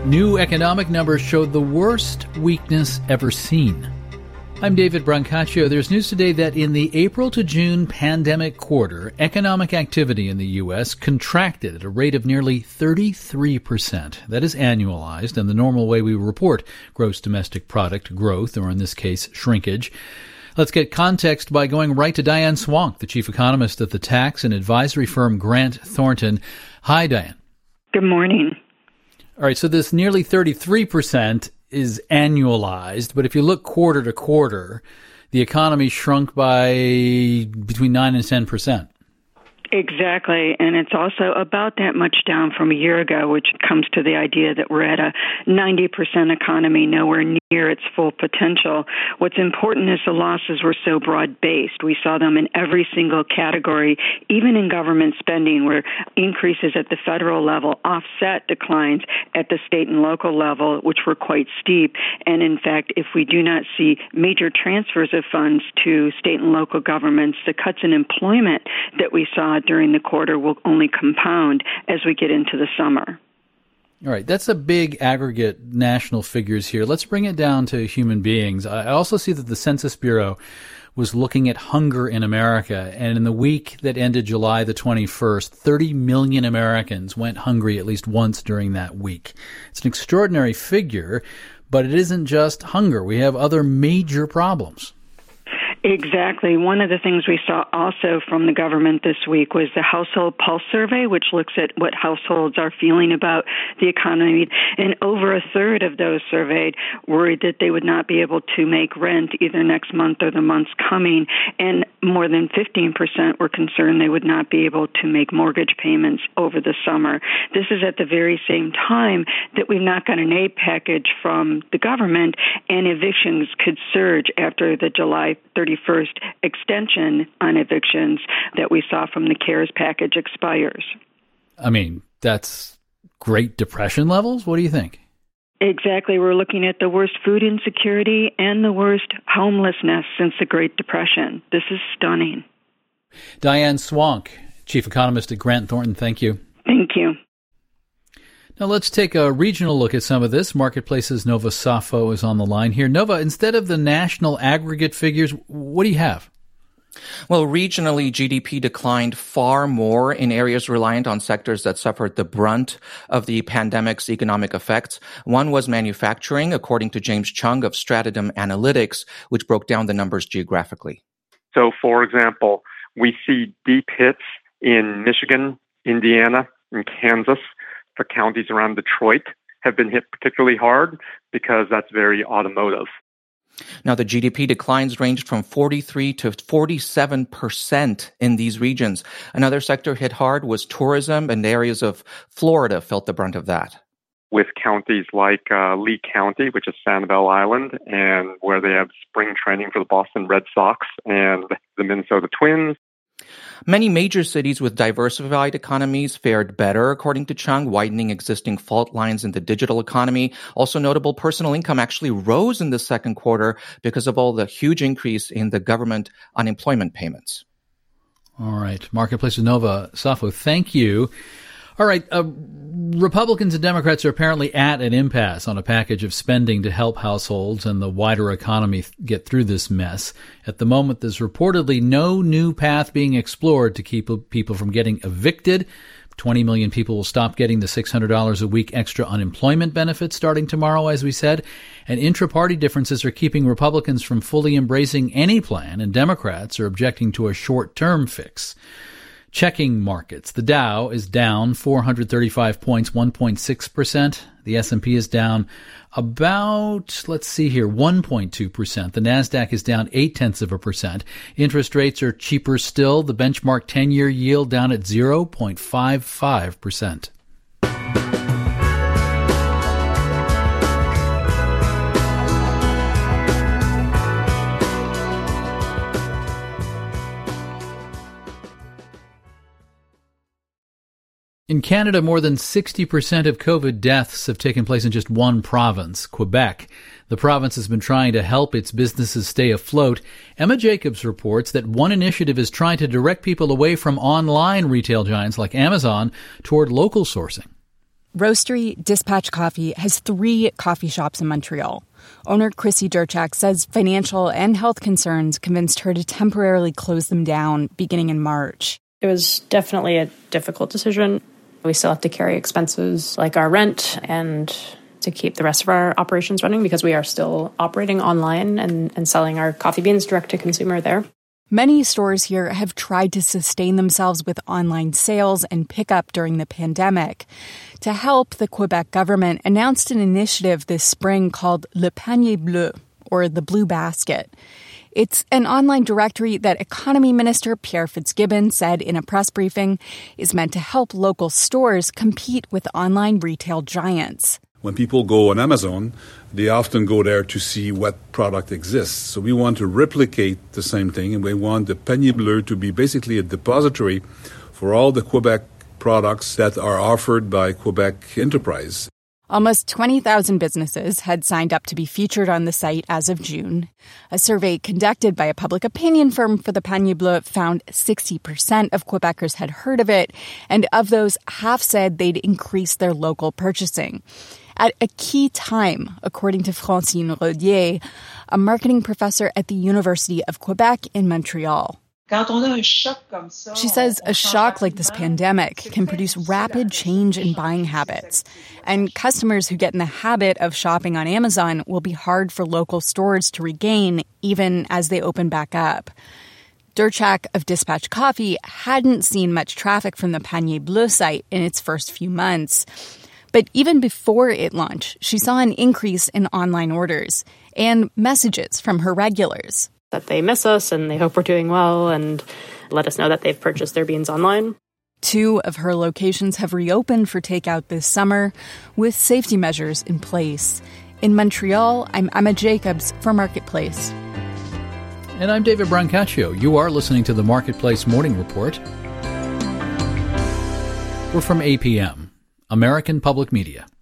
New economic numbers showed the worst weakness ever seen. I'm David Brancaccio. There's news today that in the April to June pandemic quarter, economic activity in the U.S. contracted at a rate of nearly 33%. That is annualized and the normal way we report gross domestic product growth, or in this case, shrinkage. Let's get context by going right to Diane Swonk, the chief economist at the tax and advisory firm Grant Thornton. Hi, Diane. Good morning. All right, so this nearly 33% is annualized, but if you look quarter to quarter, the economy shrunk by between 9 and 10%. Exactly, and it's also about that much down from a year ago, which comes to the idea that we're at a 90% economy, nowhere near its full potential. What's important is the losses were so broad-based. We saw them in every single category, even in government spending, where increases at the federal level offset declines at the state and local level, which were quite steep. And in fact, if we do not see major transfers of funds to state and local governments, the cuts in employment that we saw during the quarter will only compound as we get into the summer. All right, that's a big aggregate national figures here. Let's bring it down to human beings. I also see that the Census Bureau was looking at hunger in America, and in the week that ended July the 21st, 30 million Americans went hungry at least once during that week. It's an extraordinary figure, but it isn't just hunger. We have other major problems. Exactly. One of the things we saw also from the government this week was the Household Pulse Survey, which looks at what households are feeling about the economy. And over a third of those surveyed worried that they would not be able to make rent either next month or the months coming. And more than 15% were concerned they would not be able to make mortgage payments over the summer. This is at the very same time that we've not got an aid package from the government, and evictions could surge after the July 31st extension on evictions that we saw from the CARES package expires. I mean, that's Great Depression levels? What do you think? Exactly. We're looking at the worst food insecurity and the worst homelessness since the Great Depression. This is stunning. Diane Swonk, chief economist at Grant Thornton, thank you. Thank you. Now let's take a regional look at some of this. Marketplace's Nova Safo is on the line here. Nova, instead of the national aggregate figures, what do you have? Well, regionally, GDP declined far more in areas reliant on sectors that suffered the brunt of the pandemic's economic effects. One was manufacturing, according to James Chung of Stratidum Analytics, which broke down the numbers geographically. So, for example, we see deep hits in Michigan, Indiana, and Kansas. The counties around Detroit have been hit particularly hard because that's very automotive. Now, the GDP declines ranged from 43 to 47% in these regions. Another sector hit hard was tourism, and areas of Florida felt the brunt of that. With counties like Lee County, which is Sanibel Island, and where they have spring training for the Boston Red Sox and the Minnesota Twins. Many major cities with diversified economies fared better, according to Chung, widening existing fault lines in the digital economy. Also notable, personal income actually rose in the second quarter because of all the huge increase in the government unemployment payments. All right. Marketplace with Nova Safo, thank you. All right. Republicans and Democrats are apparently at an impasse on a package of spending to help households and the wider economy get through this mess. At the moment, there's reportedly no new path being explored to keep people from getting evicted. 20 million people will stop getting the $600 a week extra unemployment benefits starting tomorrow, as we said. And intra-party differences are keeping Republicans from fully embracing any plan, and Democrats are objecting to a short-term fix. Checking markets. The Dow is down 435 points, 1.6%. The S&P is down about, 1.2%. The Nasdaq is down 0.8%. Interest rates are cheaper still. The benchmark 10-year yield down at 0.55%. In Canada, more than 60% of COVID deaths have taken place in just one province, Quebec. The province has been trying to help its businesses stay afloat. Emma Jacobs reports that one initiative is trying to direct people away from online retail giants like Amazon toward local sourcing. Roastery Dispatch Coffee has 3 coffee shops in Montreal. Owner Chrissy Durchak says financial and health concerns convinced her to temporarily close them down beginning in March. It was definitely a difficult decision. We still have to carry expenses like our rent and to keep the rest of our operations running because we are still operating online and selling our coffee beans direct to consumer there. Many stores here have tried to sustain themselves with online sales and pickup during the pandemic. To help, the Quebec government announced an initiative this spring called Le Panier Bleu, or the Blue Basket. It's an online directory that Economy Minister Pierre Fitzgibbon said in a press briefing is meant to help local stores compete with online retail giants. When people go on Amazon, they often go there to see what product exists. So we want to replicate the same thing, and we want the Panier Bleu to be basically a depository for all the Quebec products that are offered by Quebec Enterprise. Almost 20,000 businesses had signed up to be featured on the site as of June. A survey conducted by a public opinion firm for the Panier Bleu found 60% of Quebecers had heard of it, and of those, half said they'd increase their local purchasing. At a key time, according to Francine Rodier, a marketing professor at the University of Quebec in Montreal. She says a shock like this pandemic can produce rapid change in buying habits, and customers who get in the habit of shopping on Amazon will be hard for local stores to regain even as they open back up. Durchak of Dispatch Coffee hadn't seen much traffic from the Panier Bleu site in its first few months. But even before it launched, she saw an increase in online orders and messages from her regulars. That they miss us and they hope we're doing well and let us know that they've purchased their beans online. 2 of her locations have reopened for takeout this summer with safety measures in place. In Montreal, I'm Emma Jacobs for Marketplace. And I'm David Brancaccio. You are listening to the Marketplace Morning Report. We're from APM, American Public Media.